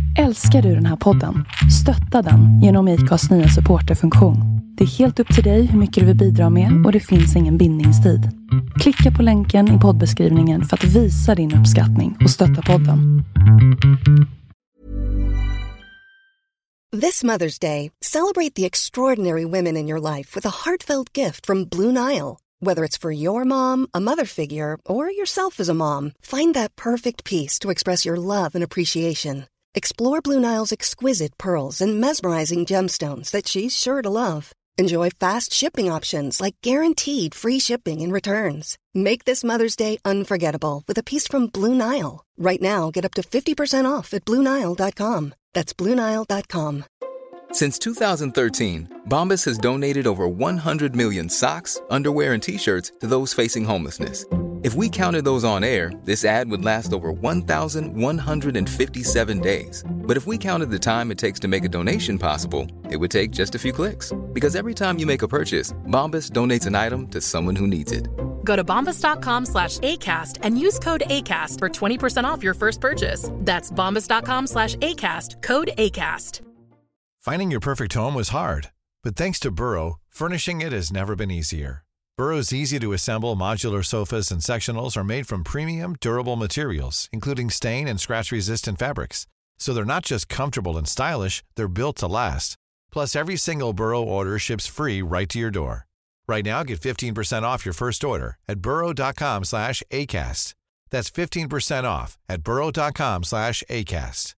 Älskar du den här podden? Stötta den genom IKAs nya supporterfunktion. Det är helt upp till dig hur mycket du vill bidra med och det finns ingen bindningstid. Klicka på länken i poddbeskrivningen för att visa din uppskattning och stötta podden. This Mother's Day, celebrate the extraordinary women in your life with a heartfelt gift from Blue Nile. Whether it's for your mom, a mother figure, or yourself as a mom, find that perfect piece to express your love and appreciation. Explore Blue Nile's exquisite pearls and mesmerizing gemstones that she's sure to love. Enjoy fast shipping options like guaranteed free shipping and returns. Make this Mother's Day unforgettable with a piece from Blue Nile. Right now, get up to 50% off at BlueNile.com. That's BlueNile.com. Since 2013, Bombas has donated over 100 million socks, underwear, and T-shirts to those facing homelessness. If we counted those on air, this ad would last over 1,157 days. But if we counted the time it takes to make a donation possible, it would take just a few clicks. Because every time you make a purchase, Bombas donates an item to someone who needs it. Go to bombas.com/ACAST and use code ACAST for 20% off your first purchase. That's bombas.com/ACAST, code ACAST. Finding your perfect home was hard, but thanks to Burrow, furnishing it has never been easier. Burrow's easy-to-assemble modular sofas and sectionals are made from premium, durable materials, including stain and scratch-resistant fabrics. So they're not just comfortable and stylish, they're built to last. Plus, every single Burrow order ships free right to your door. Right now, get 15% off your first order at burrow.com/ACAST. That's 15% off at burrow.com/ACAST.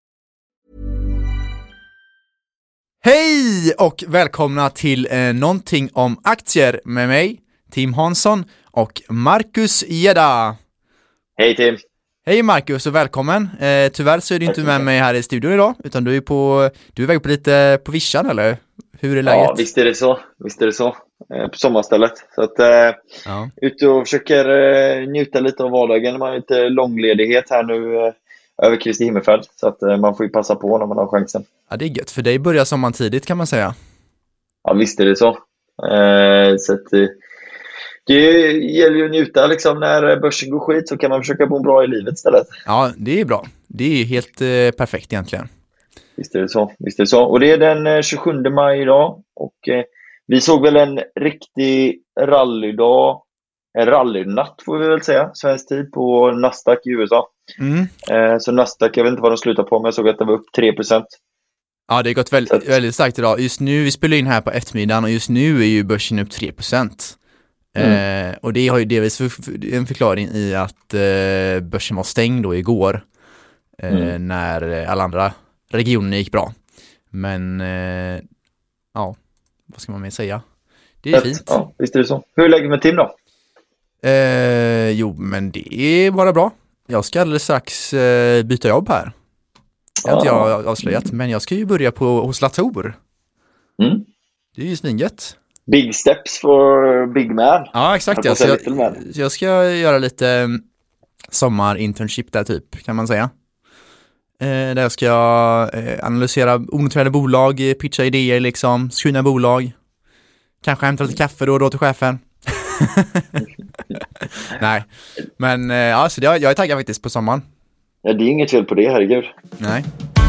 Hej och välkomna till någonting om aktier med mig, Tim Hansson och Marcus Gedda. Hej Tim. Hej Marcus och välkommen. Tyvärr så är du inte med mig här i studion idag, utan du är iväg på lite på vischan, eller? Hur är läget? Ja, visst är det så. På sommarstället. Så att ute och försöker njuta lite av vardagen. Man har lite långledighet här nu över Kristi himmelfärd. Så att man får ju passa på när man har chansen. Ja, det är gött. För dig börjar sommaren tidigt, kan man säga. Ja, visst är det så. Så att det gäller ju att njuta liksom. När börsen går skit så kan man försöka bo bra i livet istället. Ja, det är bra. Det är helt perfekt egentligen. Visst är det så. Och det är den 27 maj idag. Och vi såg väl en riktig rallydag. En rallynatt får vi väl säga. Svensk tid på Nasdaq i USA. Så Nasdaq, jag vet inte vad de slutar på, men jag såg att det var upp 3%. Ja, det har gått väldigt starkt idag. Just nu, vi spelar in här på eftermiddagen och just nu är ju börsen upp 3%. Och det har ju delvis en förklaring i att börsen var stängd då igår när alla andra regioner gick bra. Men ja, vad ska man mer säga? Det är fint. Ja, visst är det så. Hur är läget med Tim då? Jo, men det är bara bra. Jag ska alldeles strax byta jobb här. Det har inte jag avslöjat, men jag ska ju börja hos Latour. Det är ju svingött. Big steps for big man. Ja, exakt. Jag ska göra lite sommarinternship där typ, kan man säga. Där jag ska analysera onoterade bolag, pitcha idéer liksom, screena bolag. Kanske hämta lite kaffe då till chefen. Nej, men ja, så jag är taggad faktiskt på sommaren. Ja, det är inget fel på det, herregud. Nej.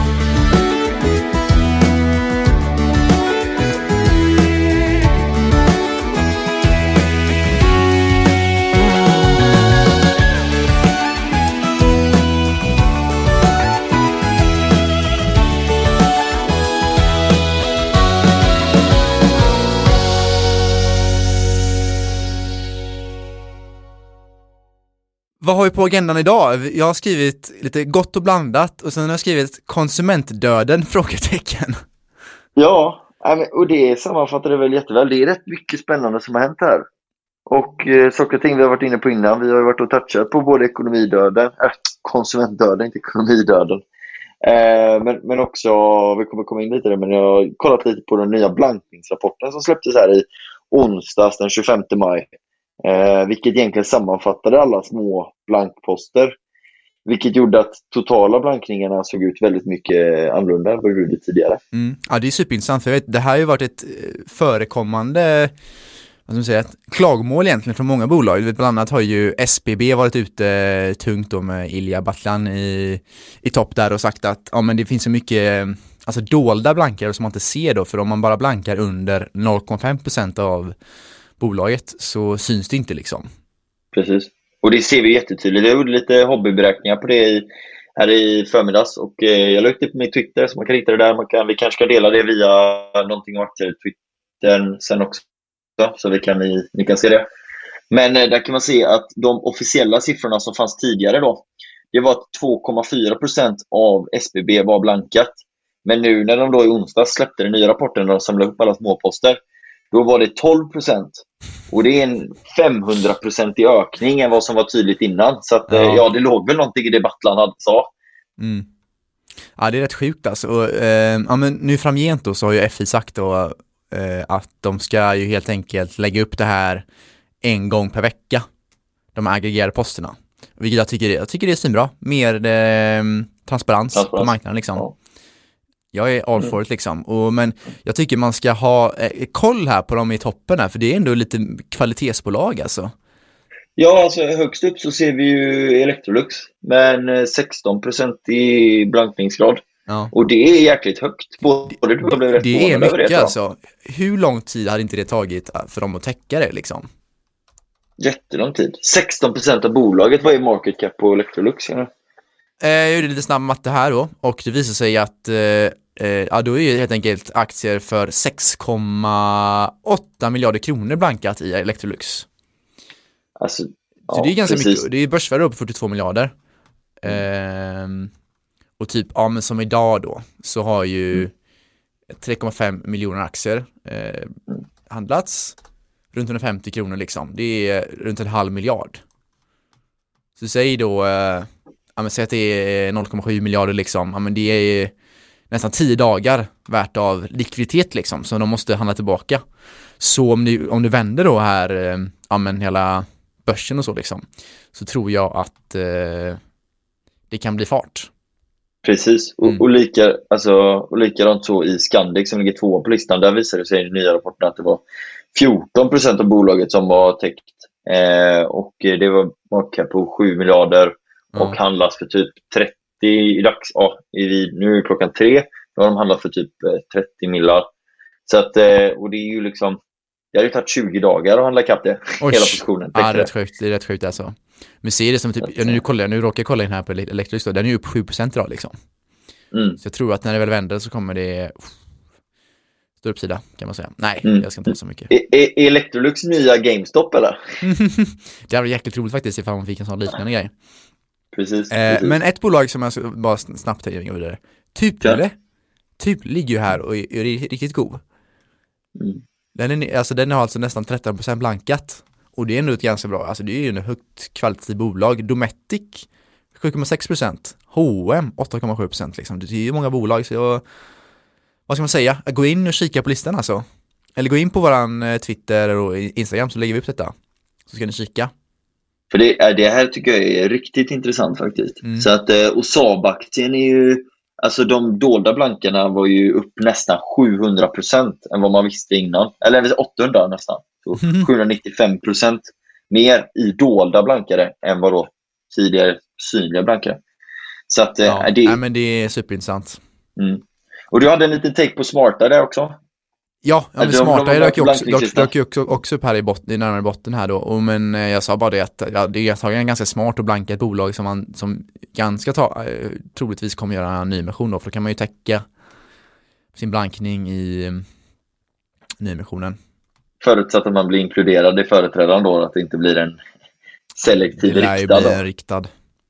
Vad har vi på agendan idag? Jag har skrivit lite gott och blandat och sen har jag skrivit konsumentdöden, frågetecken. Ja, och det sammanfattar det väl jätteväl. Det är rätt mycket spännande som har hänt här. Och saker och ting vi har varit inne på innan. Vi har ju varit och touchat på både konsumentdöden, inte ekonomidöden. Men också, vi kommer komma in lite där, men jag har kollat lite på den nya blankningsrapporten som släpptes här i onsdags den 25 maj. Vilket egentligen sammanfattade alla små blankposter. Vilket gjorde att totala blankningarna såg ut väldigt mycket annorlunda än vad det gjorde tidigare. Ja, det är superintressant, för jag vet, det här har ju varit ett förekommande som säger, ett klagomål egentligen från många bolag. Du vet, bland annat har ju SBB varit ute tungt då med Ilja Battlan i topp där och sagt att men det finns så mycket alltså dolda blankare som man inte ser då, för om man bara blankar under 0,5% av bolaget så syns det inte liksom. Precis. Och det ser vi jättetydligt. Jag gjorde lite hobbyberäkningar på det här i förmiddags och jag la ut det på min Twitter så man kan hitta det där. Vi kanske ska dela det via någonting om aktier Twitter sen också så ni kan se det. Men där kan man se att de officiella siffrorna som fanns tidigare då, det var att 2,4% av SBB var blankat. Men nu när de då i onsdag släppte den nya rapporten och de samlade upp alla småposter, då var det 12%. Och det är en 500% ökning än vad som var tydligt innan. Så att, det låg väl någonting i det Battlan sa. Mm. Ja, det är rätt sjukt alltså. Och, men nu framgent då så har ju FI sagt då att de ska ju helt enkelt lägga upp det här en gång per vecka. De aggregerade posterna. Vilket jag tycker det är svinbra. Mer transparens på marknaden liksom. Ja. Jag är all for it liksom. Men jag tycker man ska ha koll här på dem i toppen här, för det är ändå lite kvalitetsbolag alltså. Ja, alltså högst upp så ser vi ju Electrolux med en 16% i blankningsgrad. Ja. Och det är jäkligt högt. Det är mycket alltså. Hur lång tid hade inte det tagit för dem att täcka det liksom? Jättelång tid. 16% av bolaget var i market cap på Electrolux. Jag gjorde lite snabb matte här då, och det visar sig att då är ju helt enkelt aktier för 6,8 miljarder kronor blankat i Electrolux. Alltså, så det är ganska mycket. Det är börsvärde på 42 miljarder. Och typ, men som idag då, så har ju 3,5 miljoner aktier handlats runt 150 kronor liksom. Det är runt 0,5 miljard. Så säg då säg att det är 0,7 miljarder liksom. Men det är nästan 10 dagar värt av likviditet liksom, som de måste handla tillbaka. Så om du vänder då här hela börsen och så liksom, så tror jag att det kan bli fart. Precis, och likadant så i Scandic som ligger 2 på listan, där visar det sig i den nya rapporten att det var 14% av bolaget som var täckt. Och det var market på 7 miljarder och handlas för typ 30 i dags. Nu är klockan 3, då har de handlat för typ 30 millar. Så att, och det är ju liksom, det har ju tagit 20 dagar att handla ikapp det. Hela positionen. Ja, det är rätt sjukt alltså. Men ser det som typ, nu råkar jag kolla in här på Electrolux då, den är ju upp 7% idag liksom. Så jag tror att när det väl vänder så kommer det stor uppsida, kan man säga. Nej, jag ska inte ha så mycket. Är Electrolux nya GameStop eller? Det var jäkligt roligt faktiskt ifall man fick en sån liknande grej. Precis. Men ett bolag som jag bara snabbt tar vidare. Typ ligger ju här och är riktigt god. Den har alltså nästan 13% blankat. Och det är ändå ett ganska bra, alltså det är ju en högt kvalitativt bolag. Dometic 7,6%, H&M 8,7% liksom. Det är ju många bolag, så vad ska man säga? Gå in och kika på listan alltså. Eller gå in på våran Twitter och Instagram, så lägger vi upp detta. Så ska ni kika. För det här tycker jag är riktigt intressant faktiskt. Så att, och Saab-aktien är ju, alltså de dolda blankarna var ju upp nästan 700% än vad man visste innan. Eller 800 nästan. Så 795% mer i dolda blankare än vad då tidigare synliga blankare. Så att men det är superintressant. Och du hade en liten take på Smarta där också. Ja, men Smarta dök ju också upp här i botten, närmare botten här då. Men jag sa bara det att det är ganska smart att blanka ett bolag som ganska troligtvis kommer göra en nyemission då, för då kan man ju täcka sin blankning i nyemissionen. Förutsatt att man blir inkluderad i företrädaren då, att det inte blir en selektiv riktad.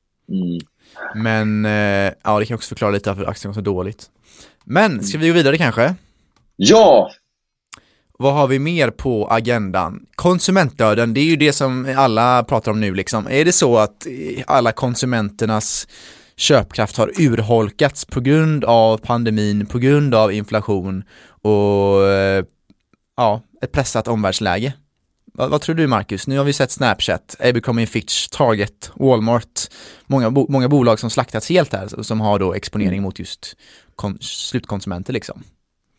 Men det kan också förklara lite varför aktien var så dåligt. Men ska vi gå vidare kanske? Ja! Vad har vi mer på agendan? Konsumentdöden, det är ju det som alla pratar om nu liksom. Är det så att alla konsumenternas köpkraft har urholkats på grund av pandemin, på grund av inflation och ett pressat omvärldsläge? Vad tror du, Marcus? Nu har vi sett Snapchat, Abercrombie & Fitch, Target, Walmart, många bolag som slaktats helt här, som har då exponering mot just slutkonsumenter liksom.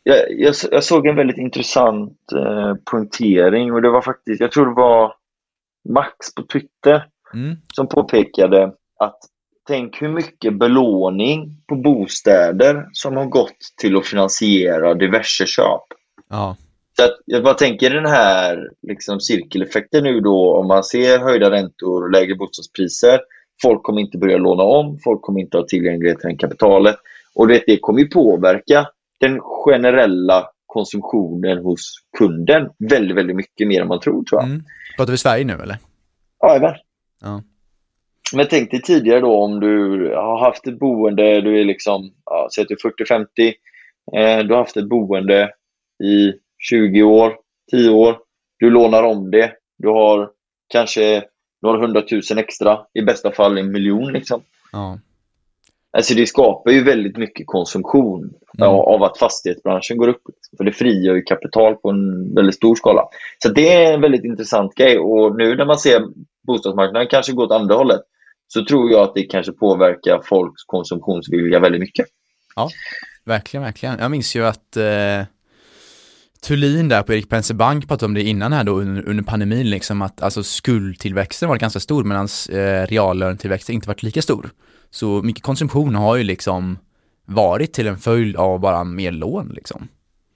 Jag såg en väldigt intressant punktering, och det var faktiskt, jag tror det var Max på Twitter som påpekade att tänk hur mycket belåning på bostäder som har gått till att finansiera diverse köp. Ja. Så att jag bara tänker den här liksom cirkeleffekten nu då, om man ser höjda räntor och lägre bostadspriser, folk kommer inte börja låna om, folk kommer inte ha tillgänglighet till kapitalet, och det kommer ju påverka den generella konsumtionen hos kunden väldigt, väldigt mycket mer än man tror jag. Pratar vi Sverige nu eller? Ja, ja. Men tänk dig tidigare då, om du har haft ett boende, du är liksom, säg att du är 40-50, du har haft ett boende i 20 år, 10 år, du lånar om det, du har kanske några 100 000 extra, i bästa fall 1 miljon liksom. Ja. Alltså det skapar ju väldigt mycket konsumtion av att fastighetsbranschen går upp. För det frigör ju kapital på en väldigt stor skala. Så det är en väldigt intressant grej. Och nu när man ser bostadsmarknaden kanske gå åt andra hållet, så tror jag att det kanske påverkar folks konsumtionsvilja väldigt mycket. Ja, verkligen, verkligen. Jag minns ju att Thulin där på Erik Penser Bank pratade om det innan här då under pandemin, liksom att alltså skuldtillväxten var ganska stor medan reallönetillväxten inte varit lika stor. Så mycket konsumtion har ju liksom varit till en följd av bara mer lån liksom.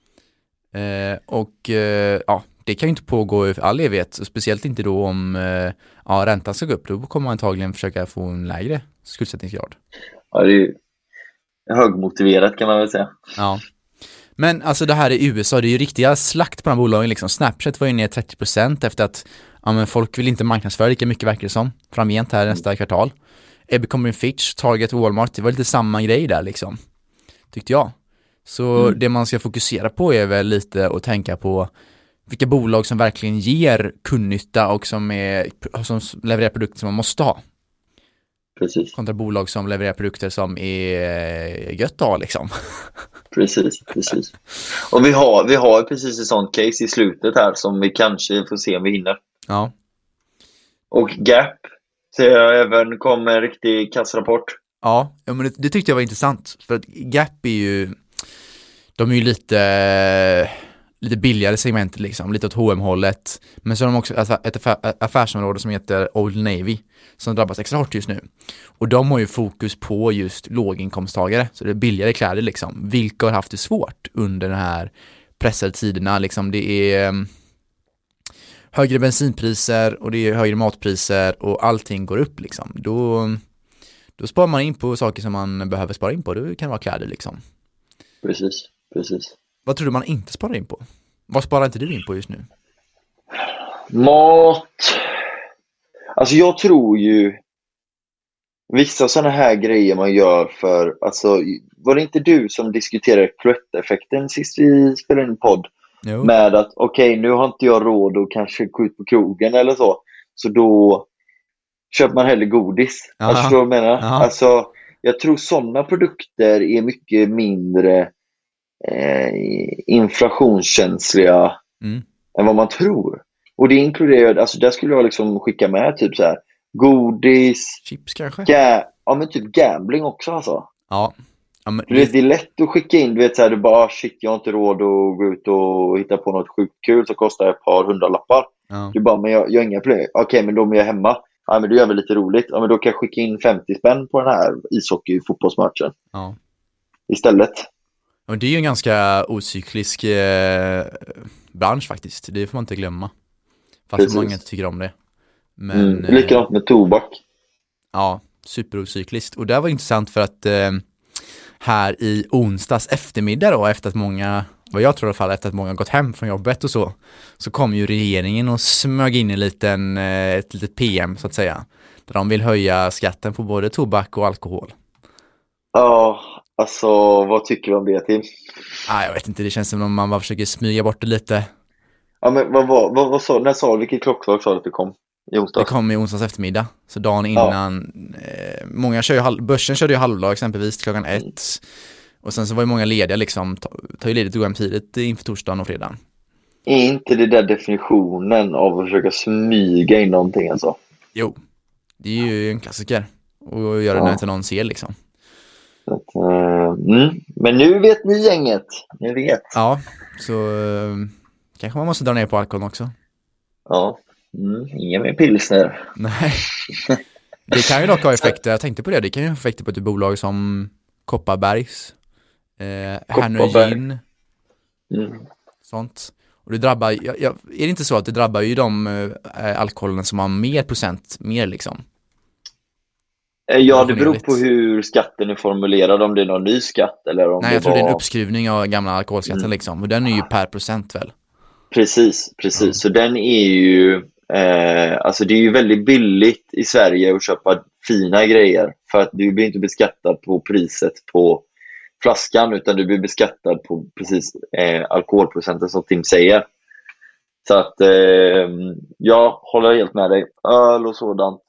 Det kan ju inte pågå i all evighet, speciellt inte då om räntan ska gå upp. Då kommer man antagligen försöka få en lägre skuldsättningsgrad. Ja, det är ju högmotiverat kan man väl säga. Ja. Men alltså det här i USA, det är ju riktiga slakt på de här bolagen liksom. Snapchat var ju ner 30% efter att folk vill inte marknadsföra lika mycket, verkar det som, framgent här nästa kvartal. Abercrombie & Fitch, Target och Walmart, det var lite samma grej där liksom, tyckte jag. Så det man ska fokusera på är väl lite att tänka på vilka bolag som verkligen ger kundnytta och som levererar produkter som man måste ha. Precis. Kontra bolag som levererar produkter som är gött att ha liksom. Precis. Och vi har precis ett sånt case i slutet här som vi kanske får se om vi hinner. Ja. Och Gap, så jag även kom en riktig kassrapport. Ja, men det tyckte jag var intressant. För att Gap är ju, de är ju lite billigare segment liksom, lite åt H&M-hållet. Men så har de också ett affärsområde som heter Old Navy som drabbas extra hårt just nu. Och de har ju fokus på just låginkomsttagare, så det är billigare kläder liksom. Vilka har haft det svårt under den här pressade tiderna liksom. Det är högre bensinpriser och det är högre matpriser och allting går upp liksom. Då sparar man in på saker som man behöver spara in på. Det kan vara kläder liksom. Precis. Vad tror du man inte sparar in på? Vad sparar inte du in på just nu? Mat. Alltså jag tror ju vissa sådana här grejer man gör för, alltså var det inte du som diskuterade Cloetta-effekten sist vi spelade in podd? Jo. Med att okej, nu har inte jag råd att kanske gå ut på krogen eller så då köper man hellre godis. Alltså förstår du vad jag menar? Aha. Alltså jag tror sådana produkter är mycket mindre inflationskänsliga än vad man tror. Och det inkluderar, alltså där skulle jag liksom skicka med typ så här godis, chips kanske? Men typ gambling också alltså. Ja. Men det är lätt att skicka in, du vet så här, du bara shit, jag har inte råd att gå ut och hitta på något sjukt kul som kostar ett par 100-lappar. Ja. Du bara, men jag har inga problem. Okej, men då är jag hemma. Ja, men då gör vi lite roligt. Ja, men då kan jag skicka in 50 spänn på den här ishockey-fotbollsmatchen. Ja. Istället. Och det är ju en ganska ocyklisk bransch faktiskt. Det får man inte glömma. Fast många inte tycker om det. Men, likadant med tobak. Ja, superocykliskt. Och det var intressant för att här i onsdags eftermiddag då, efter att många, vad jag tror i alla fall, efter att många gått hem från jobbet och så kom ju regeringen och smög in ett litet PM så att säga. Där de vill höja skatten på både tobak och alkohol. Ja, alltså vad tycker du om det, Tim? Jag vet inte, det känns som om man bara försöker smyga bort det lite. Ja, men vad sa du? Vilket klockslag sa du att det kom? Det kom i onsdags eftermiddag. Så dagen innan. Många kör ju börsen körde ju halvdag exempelvis klockan 1. Och sen så var ju många lediga liksom. Tar ju ledigt och gå hem tidigt inför torsdagen och fredagen. Är inte det där definitionen av att försöka smyga in någonting alltså? Jo, det är ju en klassiker. Och göra det när inte någon ser liksom. Men nu vet ni gänget. Ni vet. Ja, så kanske man måste dra ner på alkoholen också. Ja, inga mer pilsner. Nej. Det kan ju dock ha effekter, jag tänkte på det. Det kan ju ha effekter på ett bolag som Kopparbergs, Hernö sånt. Och det drabbar, är det inte så att det drabbar ju de alkoholen som har mer procent, mer liksom? Ja, det beror på hur skatten är formulerad, om det är någon ny skatt eller om jag tror det är en uppskrivning av gamla alkoholskatten liksom, och den är ju per procent väl? Precis. Så den är ju, alltså det är ju väldigt billigt i Sverige att köpa fina grejer, för att du blir inte beskattad på priset på flaskan, utan du blir beskattad på precis alkoholprocenten som Tim säger. Så att jag håller helt med dig. Öl och sådant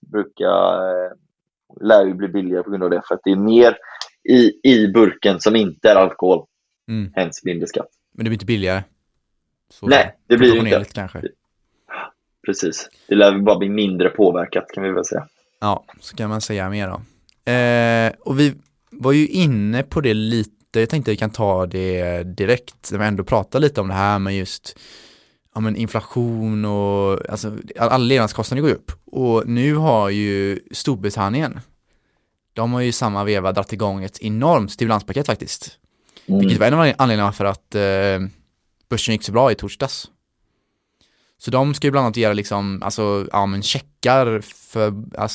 lär ju bli billigare på grund av det, för att det är mer i burken som inte är alkohol. Hens mindre skatt. Men det blir inte billigare? Så nej, det blir inte. Kanske. Precis. Det lär bara bli mindre påverkat, kan vi väl säga. Ja, så kan man säga mer då. Och vi var ju inne på det lite. Jag tänkte att vi kan ta det direkt. När vi ändå pratar lite om det här med just inflation och alltså, alla levnadskostnader går upp. Och nu har ju Storbritannien, de har ju samma veva dratt igång ett enormt stimulanspaket faktiskt. Vilket var en av anledningarna för att börsen gick så bra i torsdags. Så de ska ju bland annat göra liksom, checkar för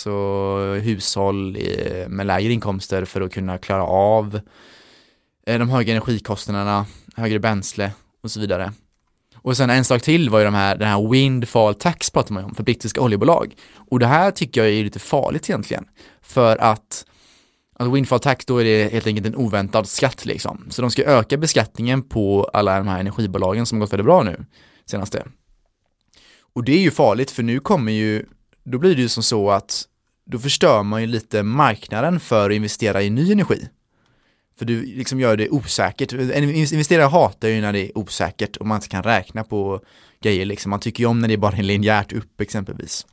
hushåll med lägre inkomster för att kunna klara av de höga energikostnaderna, högre bränsle och så vidare. Och sen en sak till var ju den här windfall tax pratar man om för brittiska oljebolag. Och det här tycker jag är lite farligt egentligen. För att windfall tax, då är det helt enkelt en oväntad skatt liksom. Så de ska öka beskattningen på alla de här energibolagen som har gått väldigt bra nu senaste. Och det är ju farligt, för nu då blir det ju som så att då förstör man ju lite marknaden för att investera i ny energi. För du liksom gör det osäkert. Investerare hatar ju när det är osäkert och man inte kan räkna på grejer liksom. Man tycker ju om när det är bara linjärt upp exempelvis.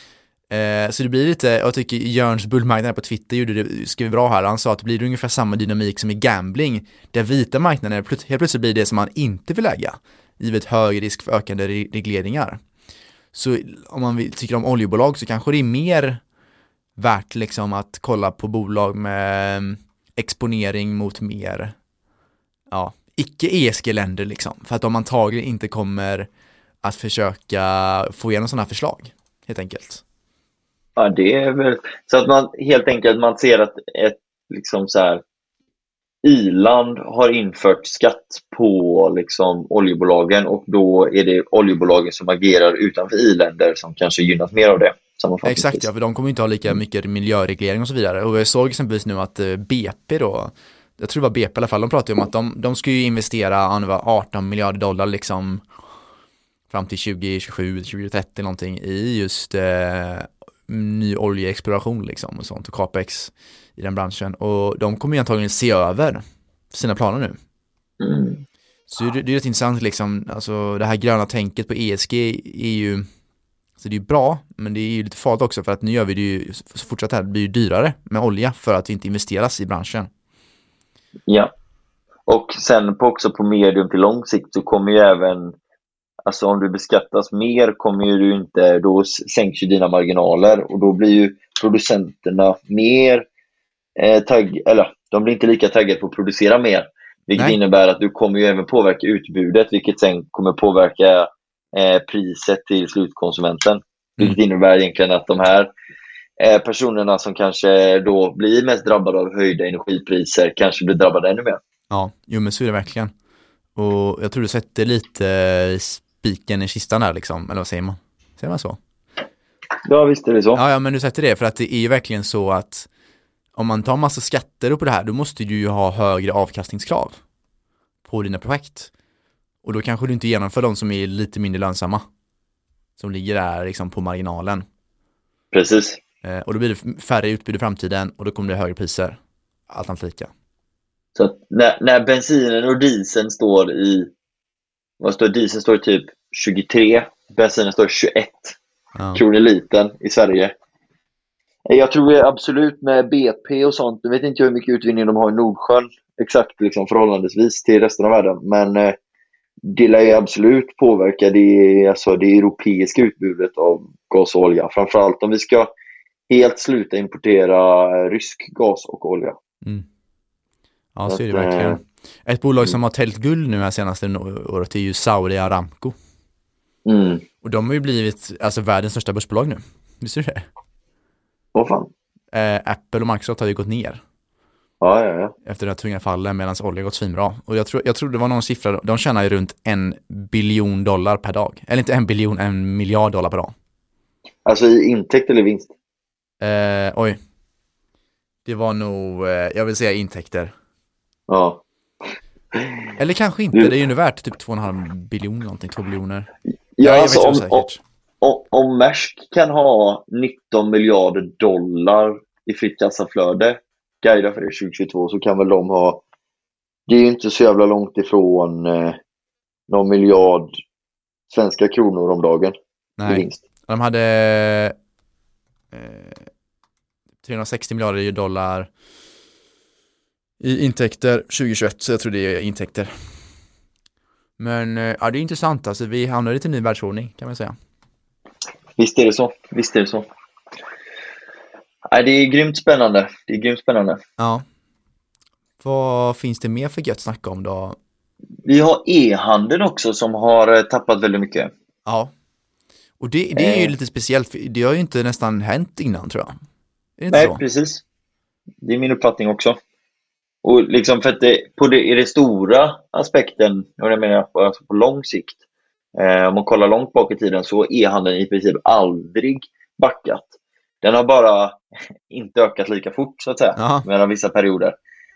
Så det blir lite, jag tycker Jörns bullmarknad på Twitter skrev bra här. Han sa att det blir ungefär samma dynamik som i gambling, där vita marknader helt plötsligt blir det som man inte vill äga, givet hög risk för ökande regleringar. Så om man tycker om oljebolag så kanske det är mer värt liksom att kolla på bolag med exponering mot mer icke-ESG-länder liksom. För att de antagligen inte kommer att försöka få igenom sådana här förslag, helt enkelt. Ja, det är väl så att man helt enkelt ser att ett liksom så här Irland har infört skatt på liksom oljebolagen, och då är det oljebolagen som agerar utanför i-länder som kanske gynnas mer av det. Exakt, ja, för de kommer inte ha lika mycket miljöreglering och så vidare. Och jag såg exempelvis nu att BP då, jag tror det var BP i alla fall, de pratade om att de ska ju investera 18 miljarder dollar liksom fram till 2027, 2030 någonting i just ny oljeexploration liksom och sånt, och capex i den branschen. Och de kommer ju antagligen se över sina planer nu. Så det är rätt intressant liksom, alltså det här gröna tänket på ESG är ju, så det är ju bra, men det är ju lite farligt också, för att nu gör vi det ju, så fortsatt här, det blir ju dyrare med olja för att det inte investeras i branschen. Ja, och sen också på medium till lång sikt så kommer ju även, alltså om du beskattas mer kommer ju du inte, då sänks ju dina marginaler, och då blir ju producenterna mer de blir inte lika taggade på att producera mer, vilket innebär att du kommer ju även påverka utbudet, vilket sen kommer påverka priset till slutkonsumenten. Vilket innebär egentligen att de här personerna som kanske då blir mest drabbade av höjda energipriser kanske blir drabbade ännu mer. Ja, men så är det verkligen. Och jag tror du sätter lite spiken i kistan där liksom, eller vad säger man? Säger man så? Ja, visst är det så. Ja, men du sätter det, för att det är ju verkligen så att om man tar massa skatter på det här, då måste du ju ha högre avkastningskrav på dina projekt. Och då kanske du inte genomför de som är lite mindre lönsamma, som ligger där liksom på marginalen. Precis. Och då blir det färre utbud i framtiden, och då kommer det högre priser. Allt annat lika. Så att när bensinen och dieseln står i, dieseln står i typ 23, bensinen står i 21 kronor litern i Sverige. Jag tror absolut med BP och sånt, jag vet inte hur mycket utvinning de har i Nordsjön exakt liksom, förhållandevis till resten av världen, men det lär ju absolut påverka det europeiska utbudet av gas och olja, framförallt om vi ska helt sluta importera rysk gas och olja. Ja, så är det verkligen. Ett bolag som har tält guld nu här senaste året är ju Saudi Aramco. Och de har ju blivit alltså världens största börsbolag nu. Visst är det? Vad fan? Apple och Microsoft har ju gått ner. Ja. Efter den här tunga fallen medan olja gått svinbra. Och jag tror det var någon siffra, de tjänar ju runt $1 billion per dag. Eller inte 1 biljon, $1 miljard per dag. Alltså i intäkt eller vinst? Oj. Det var nog, jag vill säga intäkter. Ja. Eller kanske inte, det är ju nu värt typ 2,5 biljoner någonting, 2 biljoner. Ja, alltså om Maersk kan ha $19 miljarder i fritt kassaflöde guida för det 2022, så kan väl de ha, det är ju inte så jävla långt ifrån någon miljard svenska kronor om dagen. Nej, de hade 360 miljarder dollar i intäkter 2021, så jag tror det är intäkter. Men ja, det är intressant, alltså vi hamnar i en ny världsordning kan man säga. Visst är det så. Nej, det är grymt spännande. Ja. Vad finns det mer för gött att snacka om då? Vi har e-handeln också som har tappat väldigt mycket. Ja. Och det är ju lite speciellt, för det har ju inte nästan hänt innan, tror jag. Är det inte Nej, så? precis. Det är min uppfattning också. Och liksom för att i det stora aspekten, och jag menar alltså på lång sikt, om man kollar långt bak i tiden, så har e-handeln i princip aldrig backat. Den har bara inte ökat lika fort så att säga, mellan vissa perioder.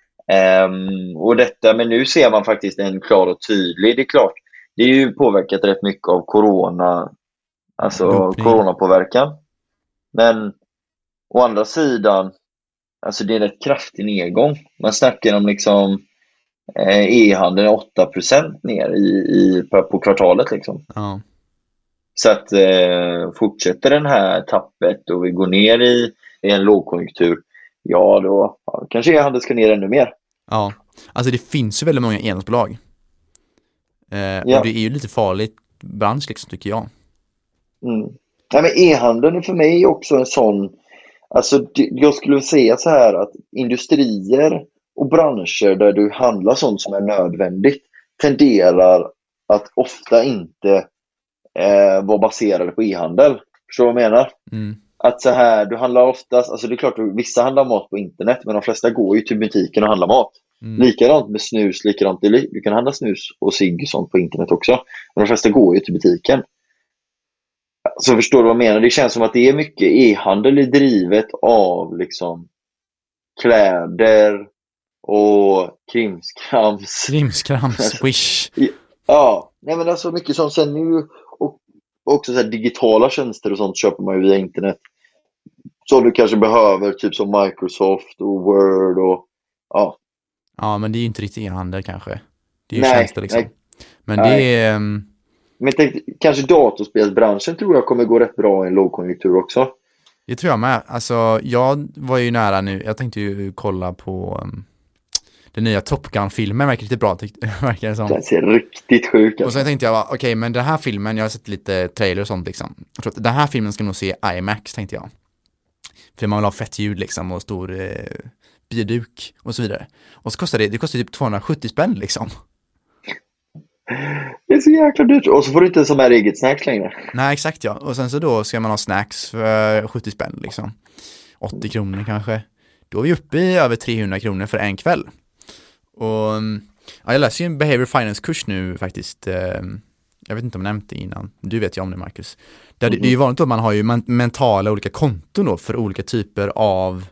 Och detta, men nu ser man faktiskt en klar och tydlig, det är klart, det är ju påverkat rätt mycket av corona, alltså coronapåverkan. Men å andra sidan, alltså det är en rätt kraftig nedgång. Man snackar om liksom e-handeln är 8% ner på kvartalet liksom. Ja. Så att fortsätter den här tappet och vi går ner i en lågkonjunktur, ja då kanske e-handeln ska ner ännu mer. Ja, alltså det finns ju väldigt många e-handelsbolag. Och det är ju lite farligt bransch liksom, tycker jag. Nej, men e-handeln är för mig också en sån, alltså jag skulle säga så här att industrier och branscher där du handlar sånt som är nödvändigt tenderar att ofta inte vara baserade på e-handel. Förstår du vad jag menar? Att så här, du handlar oftast, alltså det är klart att vissa handlar mat på internet, men de flesta går ju till butiken och handlar mat. Likadant med snus, du kan handla snus och cigg och sånt på internet också, men de flesta går ju till butiken. Så förstår du vad jag menar? Det känns som att det är mycket e-handel är drivet av liksom kläder och krimskrams, Wish. Ja, nej men alltså mycket sånt. Sen nu och också så här digitala tjänster och sånt köper man ju via internet. Så du kanske behöver typ som Microsoft och Word och ja. Ja, men det är ju inte riktigt e-handel kanske. Det är ju tjänster liksom. Men nej. Det är men tänk, kanske datorspelsbranschen tror jag kommer gå rätt bra i en lågkonjunktur också. Det tror jag med. Alltså, jag var ju nära nu. Jag tänkte ju kolla på den nya Top Gun-filmen. Verkar lite bra, verkar det som. Den ser riktigt sjuk ut. Och sen tänkte jag, okej, men den här filmen, jag har sett lite trailer och sånt liksom. Jag tror att den här filmen ska nog se IMAX, tänkte jag. För man vill ha fett ljud liksom och stor bioduk och så vidare. Och så kostar det kostar typ 270 spänn liksom. Det är så jäkla dyrt. Och så får du inte som är eget snacks längre. Nej, exakt ja. Och sen så då ska man ha snacks för 70 spänn liksom. 80 kronor kanske. Då är vi uppe i över 300 kronor för en kväll. Och ja, jag läser ju en behavior finance-kurs nu faktiskt. Jag vet inte om jag nämnt det innan. Du vet ju om det, Marcus. Det är ju vanligt att man har ju mentala olika konton då för olika typer av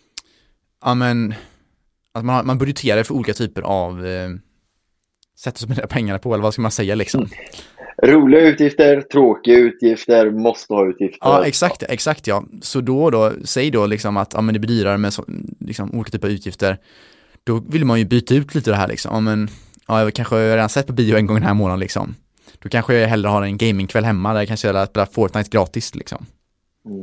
att man budgeterar för olika typer av sätt att spendera pengarna på, eller vad ska man säga liksom. Roliga utgifter, tråkiga utgifter, måste ha utgifter. Ja, exakt ja. Så då säg då liksom att men det blir dyrare med liksom olika typer av utgifter. Då vill man ju byta ut lite det här liksom. Jag kanske redan sett på bio en gång den här månaden liksom. Då kanske jag hellre har en gamingkväll hemma där jag kanske spelar Fortnite gratis liksom.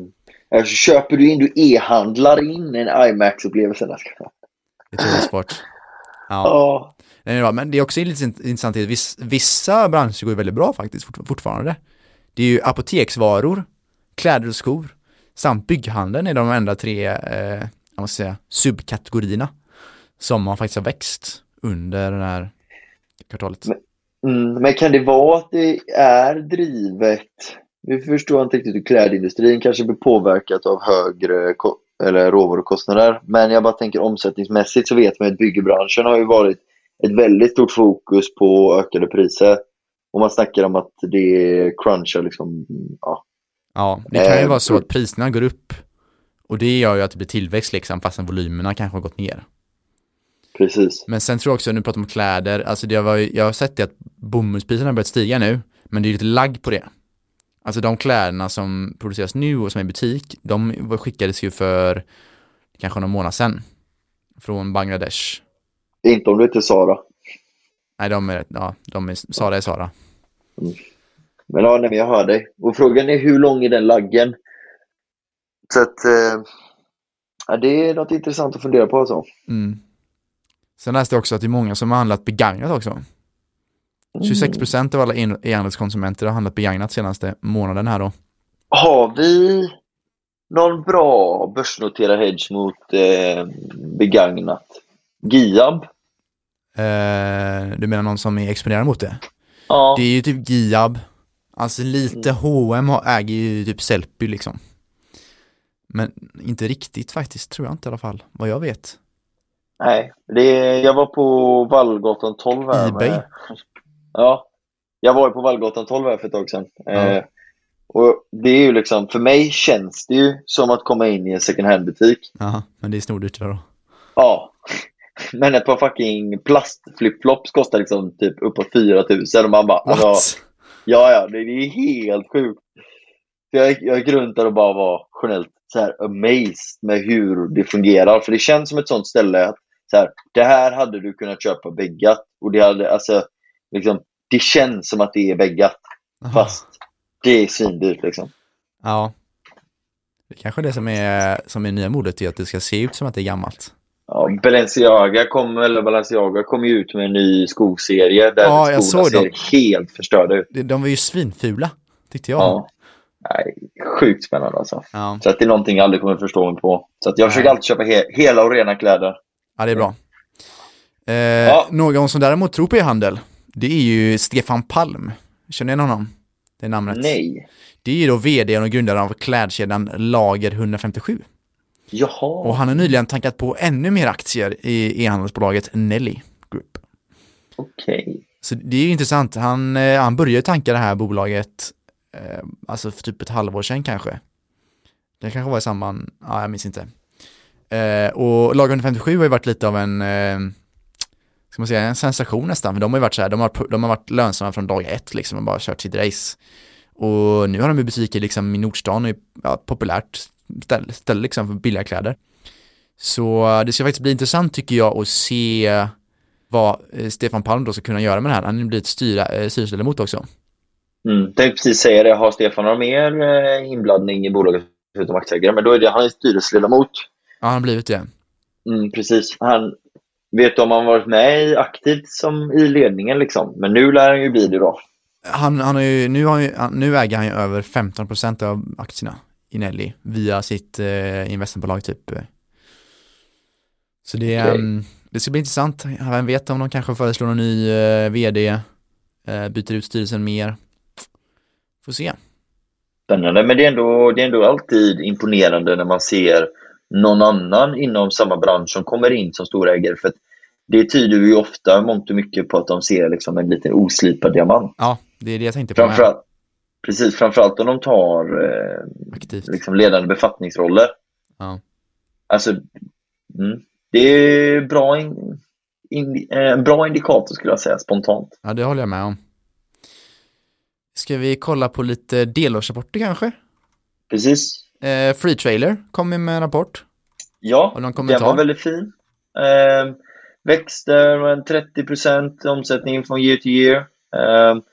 Köper du in, du e-handlar in en IMAX-upplevelse. Det tror jag är svårt. Ja. Men det är också lite intressant att vissa branscher går väldigt bra faktiskt fortfarande. Det är ju apoteksvaror, kläder och skor samt bygghandeln är de enda 3 subkategorierna som har faktiskt har växt under det här kvartalet. Men kan det vara att det är drivet? Vi förstår inte riktigt hur klädindustrin kanske blir påverkat av högre eller råvarukostnader. Men jag bara tänker omsättningsmässigt så vet man att byggbranschen har ju varit ett väldigt stort fokus på ökade priser. Och man snackar om att det crunchar liksom, Ja, det kan ju vara så att priserna går upp. Och det gör ju att det blir tillväxt liksom, fastän volymerna kanske har gått ner. Precis. Men sen tror jag också, nu pratar om kläder, alltså jag har sett det att bomullspriserna har börjat stiga nu, men det är lite lagg på det. Alltså de kläderna som produceras nu och som är i butik, de skickades ju för kanske någon månad sedan från Bangladesh. Inte om det inte är Sara. Nej, Sara är Sara. Men jag hör dig. Och frågan är hur lång är den laggen? Så att det är något intressant att fundera på alltså. Sen läste jag också att det är många som har handlat begagnat också. 26% av alla e-handelskonsumenter har handlat begagnat senaste månaden här då. Har vi någon bra börsnoterad hedge mot begagnat? Giab? Du menar någon som är exponerad mot det? Ja. Det är ju typ Giab. Alltså lite H&M äger ju typ Sellpy liksom. Men inte riktigt faktiskt, tror jag inte i alla fall. Vad jag vet. Nej, jag var på Vallgatan 12 här. eBay? Ja, jag var på Vallgatan 12 här för ett tag sedan. Och det är ju liksom, för mig känns det ju som att komma in i en second hand butik. Jaha, men det är snordyrt då. Ja, men ett par fucking plastflipflops kostar liksom typ uppåt 4 000 och man bara, alltså, ja, det är helt sjukt. Jag gick runt där och bara var generellt så här amazed med hur det fungerar. För det känns som ett sånt ställe att så här, det här hade du kunnat köpa bäggat. Och det hade, alltså, liksom, det känns som att det är bäggat. Fast det är svindyrt liksom. Ja. Det är kanske det som är nya modet är att det ska se ut som att det är gammalt. Ja, Balenciaga kom ju ut med en ny skoserie där jag såg ser helt förstörda ut. De var ju svinfula, tyckte jag. Ja. Nej, sjukt spännande alltså. Ja. Så att det är någonting jag aldrig kommer förstå mig på. Så att jag försöker alltid köpa hela och rena kläder. Ja, det är bra. Någon som däremot tror på e-handel, det är ju Stefan Palm. Känner ni honom? Det är namnet. Nej. Det är ju då vd och grundare av klädkedjan Lager 157. Jaha. Och han har nyligen tankat på ännu mer aktier i e-handelsbolaget Nelly Group. Okej. Så det är ju intressant. Han började tanka det här bolaget alltså för typ ett halvår sedan kanske. Det kanske var i samband, jag minns inte. Och Lager 157 har ju varit lite av en ska man säga, en sensation nästan. För de har ju varit så här, de har varit lönsamma från dag 1 liksom och bara kört sitt race. Och nu har de ju butiker liksom i Nordstan och ett populärt ställe liksom för billiga kläder. Så det ska faktiskt bli intressant tycker jag att se vad Stefan Palm då ska kunna göra med det här. Han har blivit styrelseledamot också. Tänkte precis säga det. Har Stefan någon mer inblandning i bolaget förutom aktieägare? Men då är det, han är styrelseledamot. Ja, han har blivit det. Precis. Han vet om han varit med aktivt som i ledningen liksom. Men nu lär han ju bli det då. Nu äger han ju över 15% av aktierna i Nelly via sitt investmentbolag typ. Så det ska bli intressant. Vem vet om de kanske föreslår någon ny vd, byter ut styrelsen mer. Får se. Spännande, men det är ändå alltid imponerande när man ser någon annan inom samma bransch som kommer in som storägare. För att det tyder ju ofta mångt och mycket på att de ser liksom en liten oslipad diamant. Ja, det är det jag tänkte på. Framförallt om de tar liksom ledande befattningsroller. Ja. Alltså, det är en bra indikator skulle jag säga, spontant. Ja, det håller jag med om. Ska vi kolla på lite delårsrapporter kanske? Precis. Free Trailer kom med en rapport. Ja, den var väldigt fin. Växte med 30% omsättning från year to year.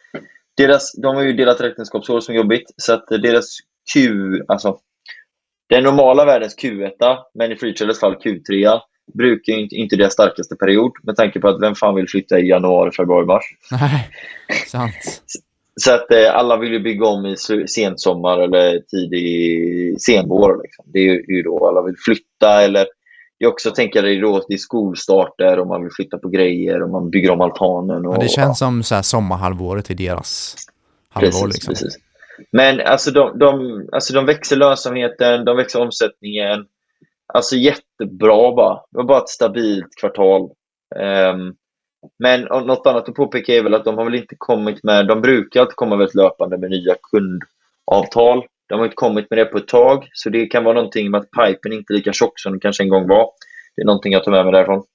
De har ju delat räkenskapsår som jobbigt. Så att deras den normala världens Q1, men i Free Trailers fall Q3, brukar ju inte deras starkaste period, med tanke på att vem fan vill flytta i januari, februari, mars? Nej, sant. Så att alla vill ju bygga om i sensommar eller tidig senvår. Liksom. Det är ju då alla vill flytta, eller jag också tänker det då att det är skolstarter och man vill flytta på grejer och man bygger om altanen. Och, det känns som så här sommarhalvåret i deras halvår. Precis, liksom. Precis. Men alltså de växer lönsamheten, de växer omsättningen. Alltså jättebra bara. Det var bara ett stabilt kvartal. Men något annat att påpeka är väl att de har väl inte kommit med, de brukar alltid komma väldigt löpande med nya kundavtal. De har inte kommit med det på ett tag, så det kan vara någonting med att pipen inte är lika tjock som den kanske en gång var. Det är någonting jag tar med mig därifrån.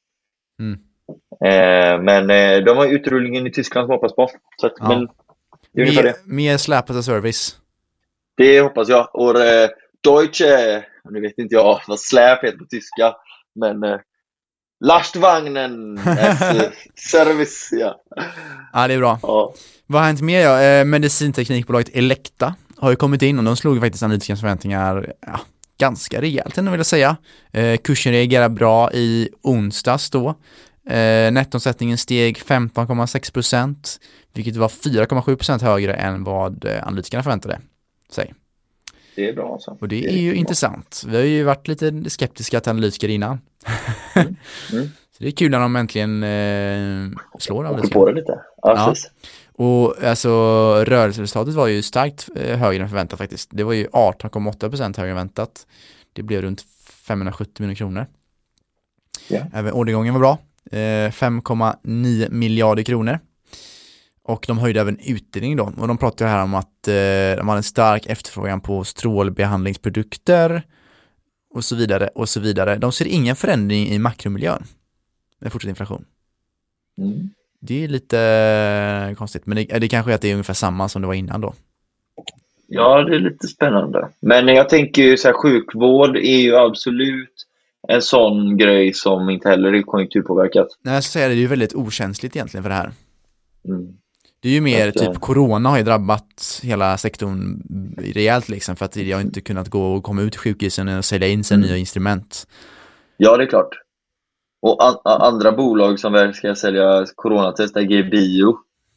Men de har utrullningen i Tyskland som hoppas på. Så att, ja. Men det är ungefär det. Mer släp as a service. Det hoppas jag. Och Deutsche, nu vet inte jag vad släp heter på tyska, men Lastwagnen service, ja. Ja, det är bra. Ja. Vad har hänt mer? Medicinteknikbolaget Elekta har ju kommit in och de slog faktiskt analytikernas förväntningar ganska rejält ändå, vill jag säga. Kursen reagerar bra i onsdags då. Nettomsättningen steg 15,6%, vilket var 4,7% högre än vad analytikerna förväntade sig. Det är bra alltså. Och det är ju intressant. Vi har ju varit lite skeptiska till analytiker innan. Så det är kul när de äntligen slår analytiker. På det lite. Ja. Och alltså rörelseresultatet var ju starkt högre än förväntat faktiskt. Det var ju 18,8% högre än väntat. Det blev runt 570 miljoner kronor. Yeah. Även ordergången var bra. 5,9 miljarder kronor. Och de höjde även utdelning då. Och de pratade här om att de har en stark efterfrågan på strålbehandlingsprodukter och så vidare och så vidare. De ser ingen förändring i makromiljön med fortsatt inflation. Det är lite konstigt, men det kanske är att det är ungefär samma som det var innan då. Ja, det är lite spännande. Men jag tänker ju så här, sjukvård är ju absolut en sån grej som inte heller är konjunkturpåverkat. Nej, jag ska säga det är ju väldigt okänsligt egentligen för det här. Det är ju mer typ corona har ju drabbat hela sektorn rejält liksom, för att det har inte kunnat gå och komma ut i sjukhusen och sälja in sig nya instrument. Ja, det är klart. Och andra bolag som ska sälja coronatest, Bio,